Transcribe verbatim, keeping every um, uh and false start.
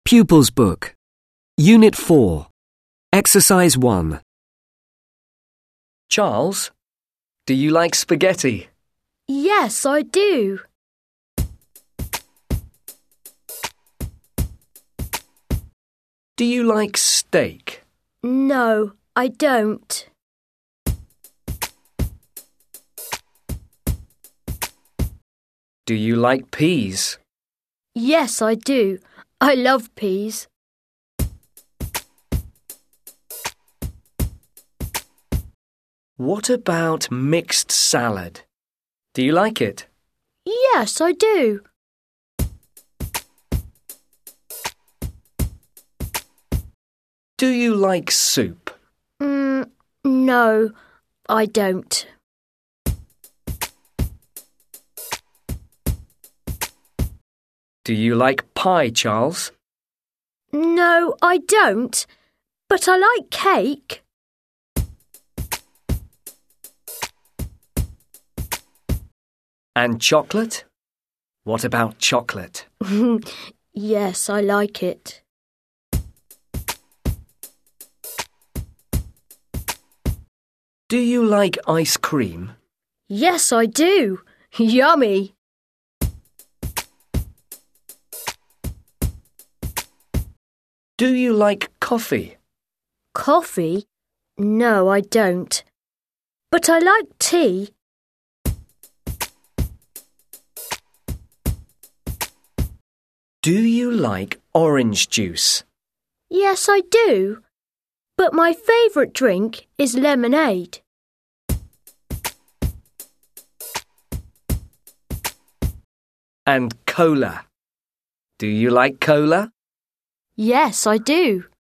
Pupils Book, Unit four, Exercise one. Charles, do you like spaghetti? Yes, I do. Do you like steak? No, I don't. Do you like peas? Yes, I do. I love peas. What about mixed salad? Do you like it? Yes, I do. Do you like soup? Mm, no, I don't. Do you like pie, Charles? No, I don't. But I like cake. And chocolate? What about chocolate? Yes, I like it. Do you like ice cream? Yes, I do. Yummy. Do you like coffee? Coffee? No, I don't. But I like tea. Do you like orange juice? Yes, I do. But my favourite drink is lemonade. And cola. Do you like cola? Yes, I do.